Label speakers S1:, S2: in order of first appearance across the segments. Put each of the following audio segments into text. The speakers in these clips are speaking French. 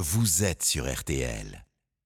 S1: vous êtes sur RTL.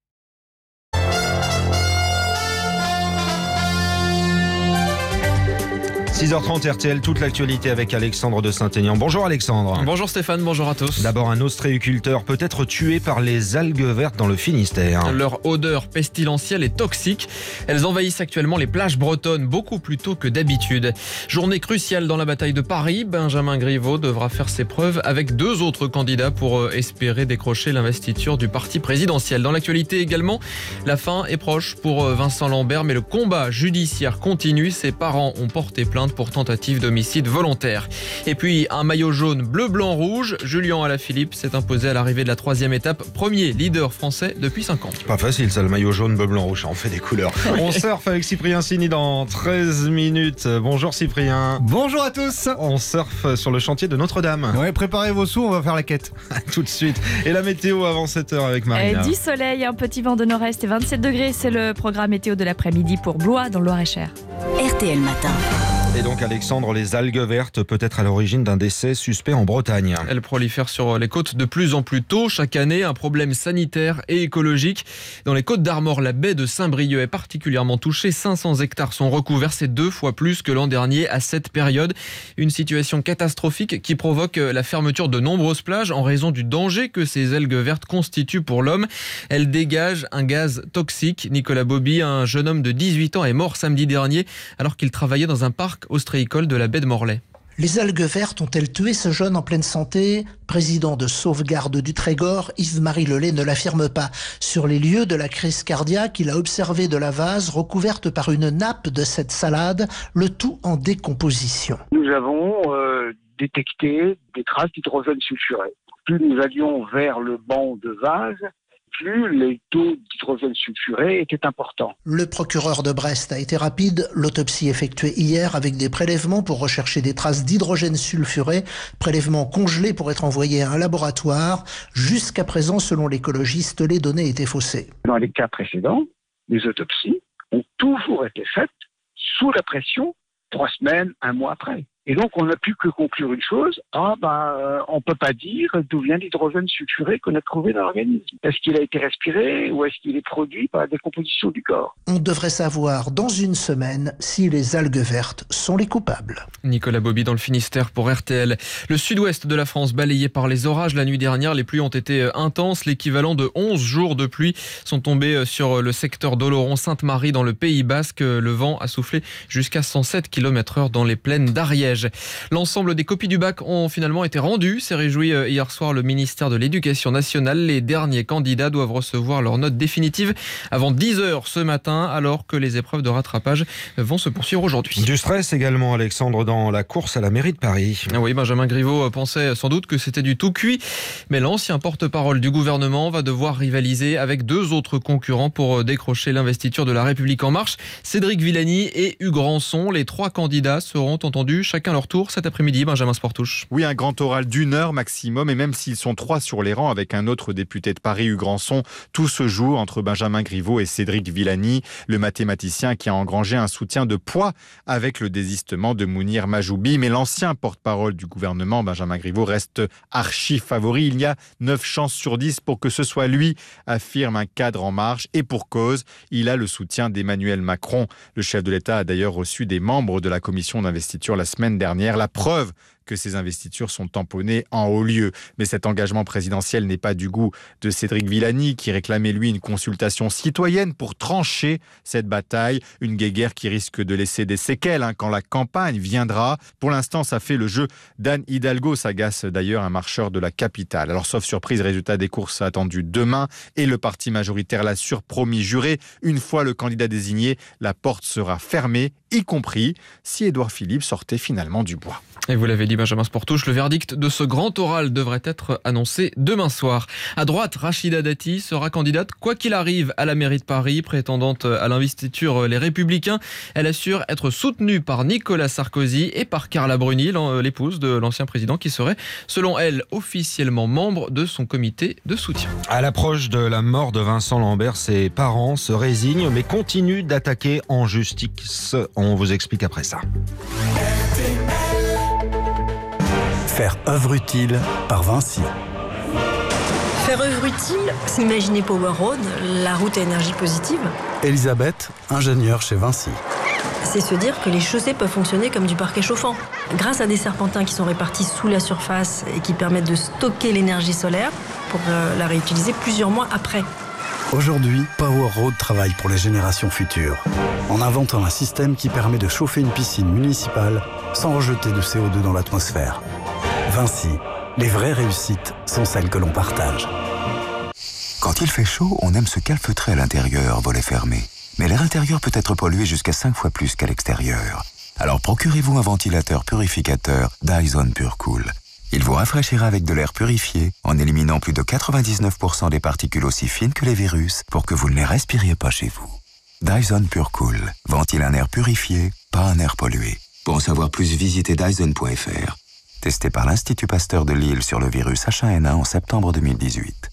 S1: «
S2: 6h30 RTL, toute l'actualité avec Alexandre de Saint-Aignan. Bonjour Alexandre.
S3: Bonjour Stéphane, bonjour à tous.
S2: D'abord, un ostréiculteur peut être tué par les algues vertes dans le Finistère.
S3: Leur odeur pestilentielle est toxique. Elles envahissent actuellement les plages bretonnes beaucoup plus tôt que d'habitude. Journée cruciale dans la bataille de Paris. Benjamin Griveaux devra faire ses preuves avec deux autres candidats pour espérer décrocher l'investiture du parti présidentiel. Dans l'actualité également, la fin est proche pour Vincent Lambert, mais le combat judiciaire continue. Ses parents ont porté plainte pour tentative d'homicide volontaire. Et puis un maillot jaune bleu-blanc-rouge. Julian Alaphilippe s'est imposé à l'arrivée de la 3e étape. Premier leader français depuis 5 ans.
S2: Pas facile ça, le maillot jaune, bleu-blanc-rouge. On fait des couleurs. On surfe avec Cyprien Sini dans 13 minutes. Bonjour Cyprien.
S4: Bonjour à tous.
S2: On surfe sur le chantier de Notre-Dame.
S4: Ouais, préparez vos sous, on va faire la quête.
S2: Tout de suite. Et la météo avant 7h avec Marina.
S5: Du soleil, un petit vent de nord-est et 27 degrés. C'est le programme météo de l'après-midi pour Blois dans le Loir-et-Cher.
S6: RTL Matin.
S2: Et donc Alexandre, les algues vertes peut être à l'origine d'un décès suspect en Bretagne.
S3: Elles prolifèrent sur les côtes de plus en plus tôt. Chaque année, un problème sanitaire et écologique. Dans les Côtes d'Armor, la baie de Saint-Brieuc est particulièrement touchée. 500 hectares sont recouverts, c'est 2 fois plus que l'an dernier à cette période. Une situation catastrophique qui provoque la fermeture de nombreuses plages en raison du danger que ces algues vertes constituent pour l'homme. Elles dégagent un gaz toxique. Nicolas Bobby, un jeune homme de 18 ans, est mort samedi dernier alors qu'il travaillait dans un parc ostréicole de la baie de Morlaix.
S7: Les algues vertes ont-elles tué ce jeune en pleine santé ? Président de Sauvegarde du Trégor, Yves-Marie Lelay ne l'affirme pas. Sur les lieux de la crise cardiaque, il a observé de la vase recouverte par une nappe de cette salade, le tout en décomposition.
S8: Nous avons détecté des traces d'hydrogène sulfuré. Plus nous allions vers le banc de vase, plus les taux d'hydrogène sulfuré étaient importants.
S7: Le procureur de Brest a été rapide. L'autopsie effectuée hier avec des prélèvements pour rechercher des traces d'hydrogène sulfuré, prélèvements congelés pour être envoyés à un laboratoire. Jusqu'à présent, selon l'écologiste, les données étaient faussées.
S8: Dans les cas précédents, les autopsies ont toujours été faites sous la pression 3 semaines, 1 mois après. Et donc, on n'a plus que conclure une chose, on ne peut pas dire d'où vient l'hydrogène sulfuré qu'on a trouvé dans l'organisme. Est-ce qu'il a été respiré ou est-ce qu'il est produit par la décomposition du corps ?
S7: On devrait savoir dans une semaine si les algues vertes sont les coupables.
S3: Nicolas Bobby dans le Finistère pour RTL. Le sud-ouest de la France balayé par les orages la nuit dernière. Les pluies ont été intenses. L'équivalent de 11 jours de pluie sont tombés sur le secteur d'Oloron-Sainte-Marie dans le Pays Basque. Le vent a soufflé jusqu'à 107 km/h dans les plaines d'Ariège. L'ensemble des copies du bac ont finalement été rendues. S'est réjoui hier soir le ministère de l'Éducation nationale. Les derniers candidats doivent recevoir leur note définitive avant 10h ce matin, alors que les épreuves de rattrapage vont se poursuivre aujourd'hui.
S2: Du stress également, Alexandre, dans la course à la mairie de Paris.
S3: Oui, Benjamin Griveaux pensait sans doute que c'était du tout cuit, mais l'ancien porte-parole du gouvernement va devoir rivaliser avec 2 autres concurrents pour décrocher l'investiture de La République En Marche. Cédric Villani et Hugues Rançon, les 3 candidats seront entendus chacun leur tour cet après-midi. Benjamin Sportouche.
S9: Oui, un grand oral d'1 heure maximum, et même s'ils sont 3 sur les rangs avec un autre député de Paris, Hugues Rançon, tout se joue entre Benjamin Griveaux et Cédric Villani, le mathématicien qui a engrangé un soutien de poids avec le désistement de Mounir Majoubi. Mais l'ancien porte-parole du gouvernement, Benjamin Griveaux, reste archi favori. Il y a 9 chances sur 10 pour que ce soit lui, affirme un cadre En Marche, et pour cause, il a le soutien d'Emmanuel Macron. Le chef de l'État a d'ailleurs reçu des membres de la commission d'investiture la semaine dernière. La preuve que ces investitures sont tamponnées en haut lieu. Mais cet engagement présidentiel n'est pas du goût de Cédric Villani, qui réclamait lui une consultation citoyenne pour trancher cette bataille. Une guéguerre qui risque de laisser des séquelles quand la campagne viendra. Pour l'instant, ça fait le jeu d'Anne Hidalgo, s'agace d'ailleurs un marcheur de la capitale. Alors sauf surprise, résultat des courses attendu demain, et le parti majoritaire l'a surpromis juré. Une fois le candidat désigné, la porte sera fermée, y compris si Édouard Philippe sortait finalement du bois.
S3: Et vous l'avez dit, Benjamin Sportouche, le verdict de ce grand oral devrait être annoncé demain soir. À droite, Rachida Dati sera candidate quoi qu'il arrive à la mairie de Paris, prétendante à l'investiture Les Républicains. Elle assure être soutenue par Nicolas Sarkozy et par Carla Bruni, l'épouse de l'ancien président, qui serait, selon elle, officiellement membre de son comité de soutien.
S2: À l'approche de la mort de Vincent Lambert, ses parents se résignent mais continuent d'attaquer en justice. On vous explique après ça.
S1: Faire œuvre utile par Vinci.
S6: Faire œuvre utile, imaginez Power Road, la route à énergie positive.
S10: Elisabeth, ingénieure chez Vinci.
S6: C'est se dire que les chaussées peuvent fonctionner comme du parquet chauffant. Grâce à des serpentins qui sont répartis sous la surface et qui permettent de stocker l'énergie solaire pour la réutiliser plusieurs mois après.
S10: Aujourd'hui, Power Road travaille pour les générations futures, en inventant un système qui permet de chauffer une piscine municipale sans rejeter de CO2 dans l'atmosphère. Vinci, les vraies réussites sont celles que l'on partage.
S1: Quand il fait chaud, on aime se calfeutrer à l'intérieur, volet fermé. Mais l'air intérieur peut être pollué jusqu'à 5 fois plus qu'à l'extérieur. Alors procurez-vous un ventilateur purificateur Dyson PureCool. Il vous rafraîchira avec de l'air purifié en éliminant plus de 99% des particules aussi fines que les virus pour que vous ne les respiriez pas chez vous. Dyson PureCool ventile un air purifié, pas un air pollué. Pour en savoir plus, visitez Dyson.fr. Testé par l'Institut Pasteur de Lille sur le virus H1N1 en septembre 2018.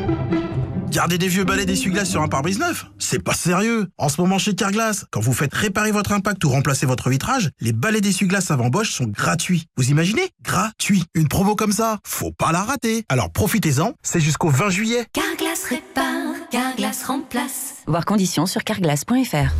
S11: Garder des vieux balais d'essuie-glace sur un pare-brise neuf, c'est pas sérieux. En ce moment chez Carglass, quand vous faites réparer votre impact ou remplacer votre vitrage, les balais d'essuie-glace avant Bosch sont gratuits. Vous imaginez ? Gratuit. Une promo comme ça, faut pas la rater. Alors profitez-en, c'est jusqu'au 20 juillet.
S12: Carglass répare, Carglass remplace.
S13: Voir conditions sur carglass.fr.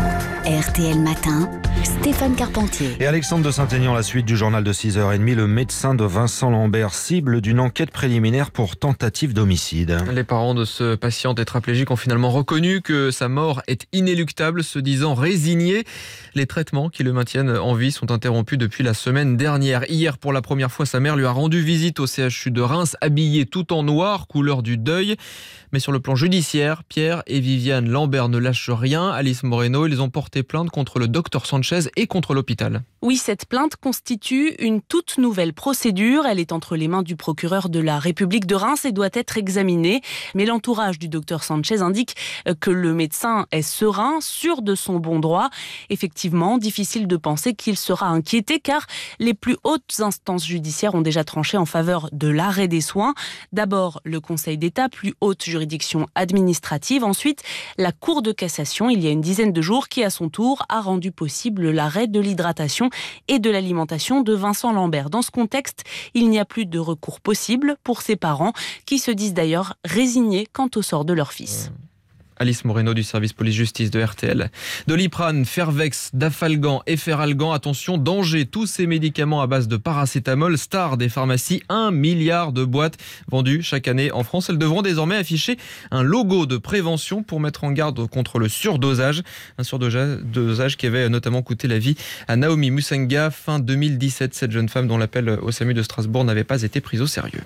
S12: RTL Matin, Stéphane Carpentier.
S2: Et Alexandre de Saint-Aignan, la suite du journal de 6h30, le médecin de Vincent Lambert, cible d'une enquête préliminaire pour tentative d'homicide.
S3: Les parents de ce patient tétraplégique ont finalement reconnu que sa mort est inéluctable, se disant résignés. Les traitements qui le maintiennent en vie sont interrompus depuis la semaine dernière. Hier, pour la première fois, sa mère lui a rendu visite au CHU de Reims, habillée tout en noir, couleur du deuil. Mais sur le plan judiciaire, Pierre et Viviane Lambert ne lâchent rien. Alice Moreno, ils ont porté plainte contre le docteur Sanchez et contre l'hôpital.
S14: Oui, cette plainte constitue une toute nouvelle procédure. Elle est entre les mains du procureur de la République de Reims et doit être examinée. Mais l'entourage du docteur Sanchez indique que le médecin est serein, sûr de son bon droit. Effectivement, difficile de penser qu'il sera inquiété car les plus hautes instances judiciaires ont déjà tranché en faveur de l'arrêt des soins. D'abord, le Conseil d'État, plus haute juridiction administrative. Ensuite, la Cour de cassation, il y a une dizaine de jours, qui à son tour a rendu possible l'arrêt de l'hydratation et de l'alimentation de Vincent Lambert. Dans ce contexte, il n'y a plus de recours possible pour ses parents qui se disent d'ailleurs résignés quant au sort de leur fils.
S3: Alice Moreno du service police-justice de RTL. Doliprane, Fervex, Dafalgan et Feralgan. Attention, danger, tous ces médicaments à base de paracétamol, star des pharmacies, 1 milliard de boîtes vendues chaque année en France. Elles devront désormais afficher un logo de prévention pour mettre en garde contre le surdosage. Un surdosage qui avait notamment coûté la vie à Naomi Musenga fin 2017. Cette jeune femme dont l'appel au SAMU de Strasbourg n'avait pas été pris au sérieux.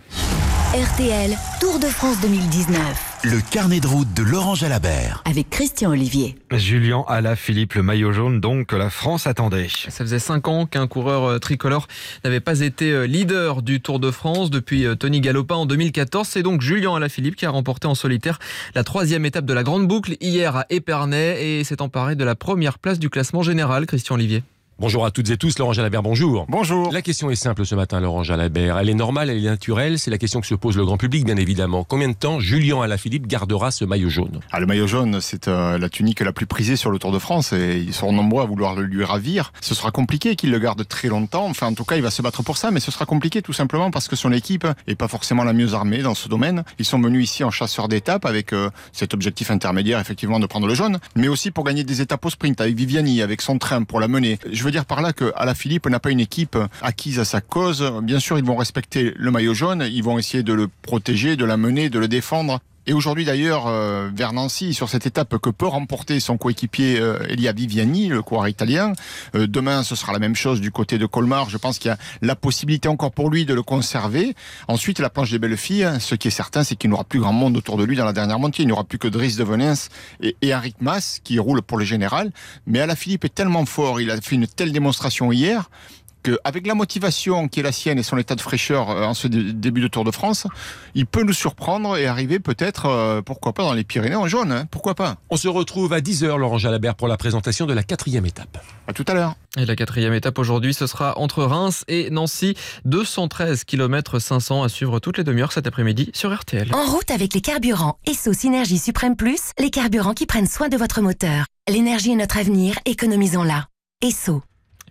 S12: RTL, Tour de France 2019.
S1: Le carnet de route de Laurent Jalabert.
S12: Avec Christian Olivier.
S2: Julien Alaphilippe, le maillot jaune donc que la France attendait.
S3: Ça faisait 5 ans qu'un coureur tricolore n'avait pas été leader du Tour de France depuis Tony Galopin en 2014. C'est donc Julien Alaphilippe qui a remporté en solitaire la 3e étape de la Grande Boucle hier à Épernay et s'est emparé de la première place du classement général. Christian Olivier.
S15: Bonjour à toutes et tous, Laurent Jalabert, bonjour.
S4: Bonjour.
S15: La question est simple ce matin, Laurent Jalabert. Elle est normale, elle est naturelle, c'est la question que se pose le grand public, bien évidemment. Combien de temps Julien Alaphilippe gardera ce maillot jaune ?
S16: Le maillot jaune, c'est la tunique la plus prisée sur le Tour de France et ils sont nombreux à vouloir le lui ravir. Ce sera compliqué qu'il le garde très longtemps. Enfin, en tout cas, il va se battre pour ça, mais ce sera compliqué tout simplement parce que son équipe est pas forcément la mieux armée dans ce domaine. Ils sont venus ici en chasseur d'étapes avec cet objectif intermédiaire, effectivement, de prendre le jaune, mais aussi pour gagner des étapes au sprint avec Viviani, avec son train pour la mener. Je veux dire par là que Alaphilippe n'a pas une équipe acquise à sa cause. Bien sûr, ils vont respecter le maillot jaune, ils vont essayer de le protéger, de l'amener, de le défendre. Et aujourd'hui d'ailleurs, vers Nancy, sur cette étape que peut remporter son coéquipier Elia Viviani, le coureur italien. Demain, ce sera la même chose du côté de Colmar. Je pense qu'il y a la possibilité encore pour lui de le conserver. Ensuite, la planche des belles filles, ce qui est certain, c'est qu'il n'y aura plus grand monde autour de lui dans la dernière montée. Il n'y aura plus que Dries de Venens et Henrik Mas qui roulent pour le général. Mais Alaphilippe est tellement fort, il a fait une telle démonstration hier, qu'avec la motivation qui est la sienne et son état de fraîcheur en ce début de Tour de France, il peut nous surprendre et arriver peut-être, pourquoi pas, dans les Pyrénées en jaune, hein, pourquoi pas.
S15: On se retrouve à 10h, Laurent Jalabert, pour la présentation de la 4e étape.
S16: À tout à l'heure.
S3: Et la 4e étape aujourd'hui, ce sera entre Reims et Nancy, 213 km 500 à suivre toutes les demi-heures cet après-midi sur RTL.
S12: En route avec les carburants Esso Synergie Suprême Plus, les carburants qui prennent soin de votre moteur. L'énergie est notre avenir, économisons-la. Esso.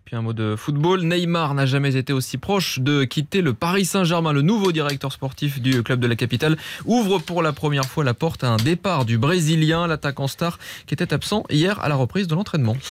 S3: Puis un mot de football. Neymar n'a jamais été aussi proche de quitter le Paris Saint-Germain. Le nouveau directeur sportif du club de la capitale ouvre pour la première fois la porte à un départ du Brésilien, l'attaquant star qui était absent hier à la reprise de l'entraînement.